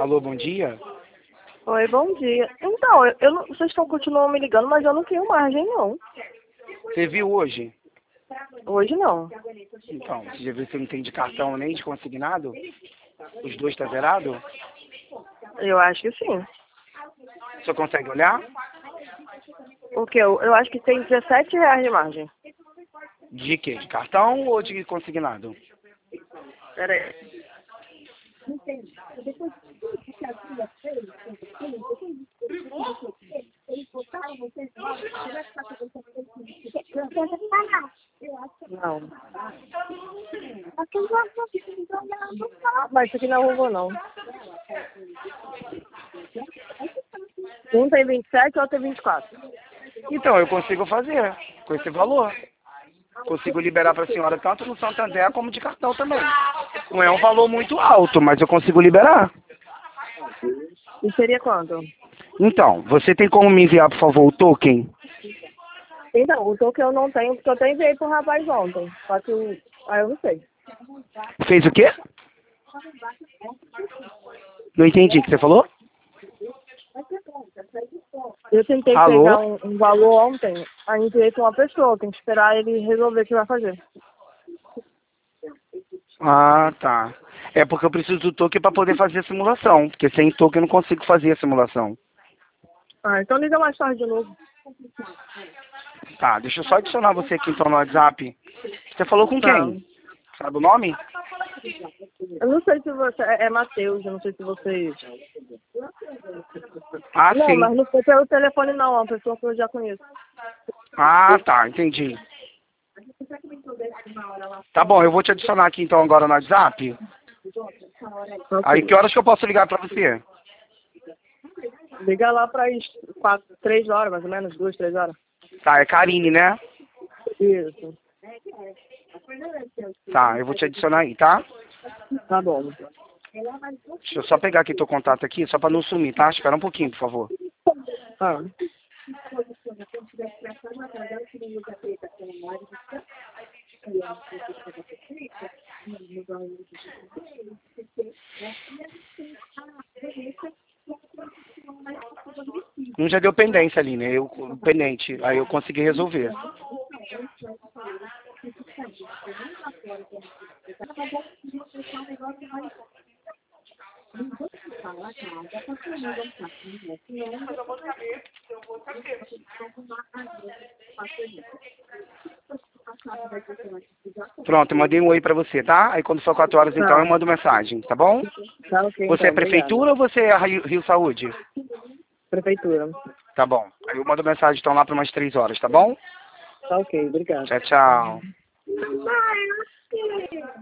Alô, bom dia. Oi, bom dia. Então, vocês continuam me ligando, mas eu não tenho margem, não. Você viu hoje? Hoje não. Então, você já viu que você não tem de cartão nem de consignado? Os dois tá zerado? Eu acho que sim. Você consegue olhar? O que? Eu acho que tem R$17 de margem. De quê? De cartão ou de consignado? Pera aí. Não. Mas isso aqui não é robô, não. Um tem 27 e outro tem 24. Então, eu consigo fazer com esse valor. Consigo liberar para a senhora tanto no Santander como de cartão também. Não é um valor muito alto, mas eu consigo liberar. E seria quanto? Então, você tem como me enviar, por favor, o token? Então, o token eu não tenho, porque eu até enviei pro rapaz ontem. Só que aí eu não sei. Fez o quê? Não entendi o que você falou. Eu tentei pegar Alô? um valor ontem, aí enviei pra uma pessoa, tem que esperar ele resolver o que vai fazer. Ah, tá. É porque eu preciso do token para poder fazer a simulação. Porque sem token eu não consigo fazer a simulação. Ah, então liga mais tarde de novo. Tá, deixa eu só adicionar você aqui então no WhatsApp. Você falou com Tá. quem? Sabe o nome? Eu não sei se você... É Matheus, eu não sei se você... Ah, Não, sim. mas não foi pelo telefone não, é uma pessoa que eu já conheço. Ah, tá, entendi. Tá bom, eu vou te adicionar aqui então agora no WhatsApp. Aí Ok. que horas que eu posso ligar pra você? Liga lá para 3 horas, mais ou menos, 2, 3 horas. Tá, é Karine, né? Isso. Tá, eu vou te adicionar aí, tá? Tá bom. Deixa eu só pegar aqui teu contato aqui, só pra não sumir, tá? Espera um pouquinho, por favor. Ah. Um já deu pendência ali, né? Pendente. Aí eu consegui resolver. Pronto, eu mandei um oi pra você, tá? Aí quando for 4 horas então eu Tá. mando mensagem, tá bom? Tá ok, Você então. é Obrigada. prefeitura ou você é Rio Saúde? Prefeitura. Tá bom. Aí eu mando mensagem então lá para umas 3 horas, tá bom? Tá ok, obrigada. Tchau, tchau.